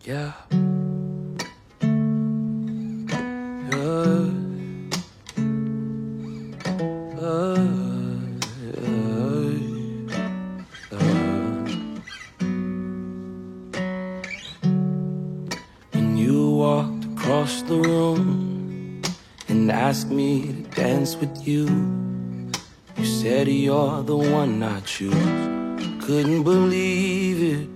Yeah. When you walked across the room and asked me to dance with you, you said you're the one I choose. Couldn't believe it,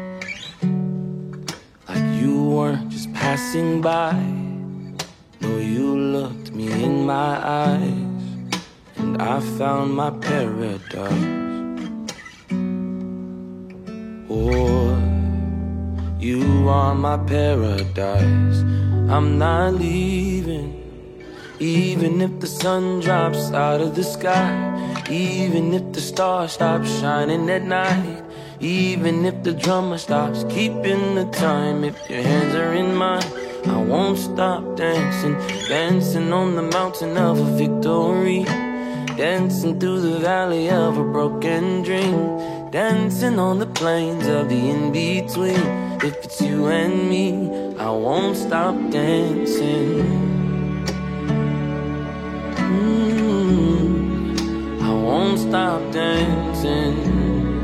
like you weren't just passing by. No, you looked me in my eyes, and I found my paradise. Oh, you are my paradise. I'm not leaving, even if the sun drops out of the sky, even if the stars stop shining at night, even if the drummer stops keeping the time. If your hands are in mine, I won't stop dancing, dancing on the mountain of a victory, dancing through the valley of a broken dream, dancing on the plains of the in-between. If it's you and me, I won't stop dancing. I won't stop dancing.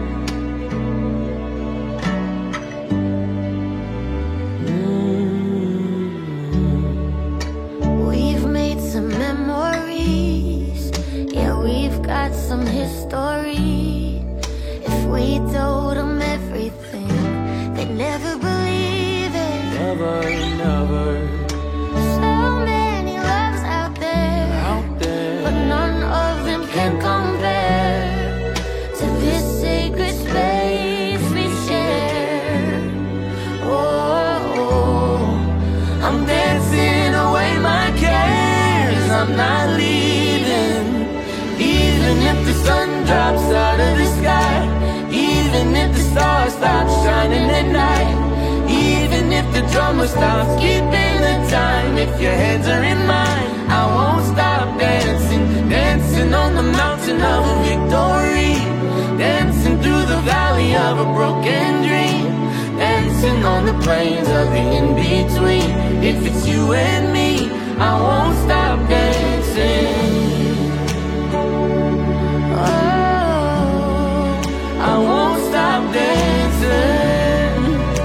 We've made some memories, yeah, we've got some history. If we told them everything, they'd never believe it. Never, never. So many loves out there, but none of them can compare to this sacred space we share. Oh, I'm dancing away my cares. I'm not leaving, even if the sun drops out of the sky, even if the stars stop shining at night, even if the drummer stops keeping the time. If your hands are in mine, I won't stop dancing, dancing on the mountain of a victory, dancing through the valley of a broken dream, dancing on the plains of the in-between. If it's you and me, I won't stop dancing. Oh, I won't stop dancing.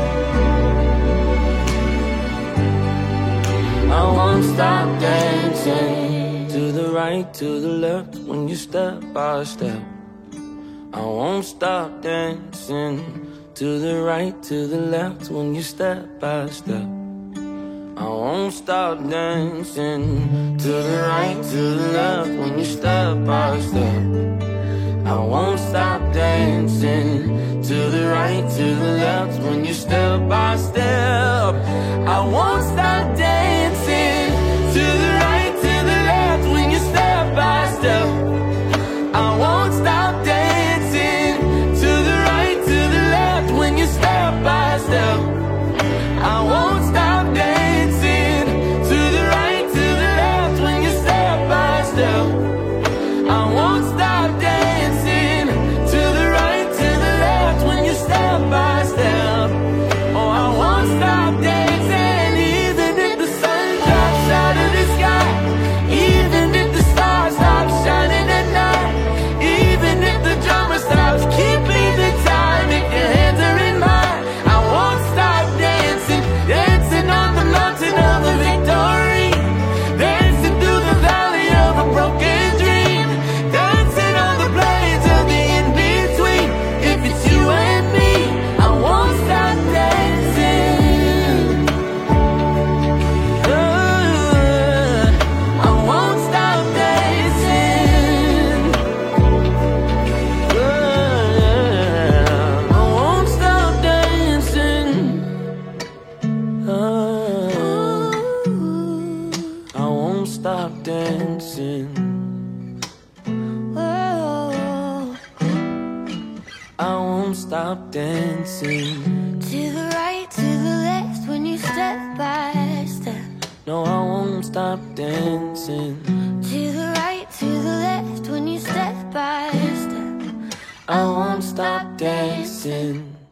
I won't stop dancing. To the right, to the left, when you step by step, I won't stop dancing. To the right, to the left, when you step by step, I won't stop dancing. To the right, to the left, when you step by step, I won't stop dancing. To the right, to the left, when you step by step, I won't stop dancing. To the right, to the left, when you step by step, I won't stop dancing. To the right, to the left, when you step by step, I won't stop dancing. To the right, to the left, when you step by step, I won't stop dancing. To the right, to the left, when you step by step, oh, I won't stop dancing. Even if the sun drops out of the sky, even if the stars stop shining at night, even if the drummer stops keeping the time. If your hands are in mine, I won't stop dancing, dancing on the mountain of a victory, dancing through the valley of a broken dream, dancing on the plains of the in-between. If it's you and me, I won't stop dancing. I won't stop dancing. I won't stop dancing. I won't stop dancing. I won't stop dancing. to the right, to the left, when you step by step. No, I won't stop dancing. To the right, to the left, when you step by step. I won't stop dancing.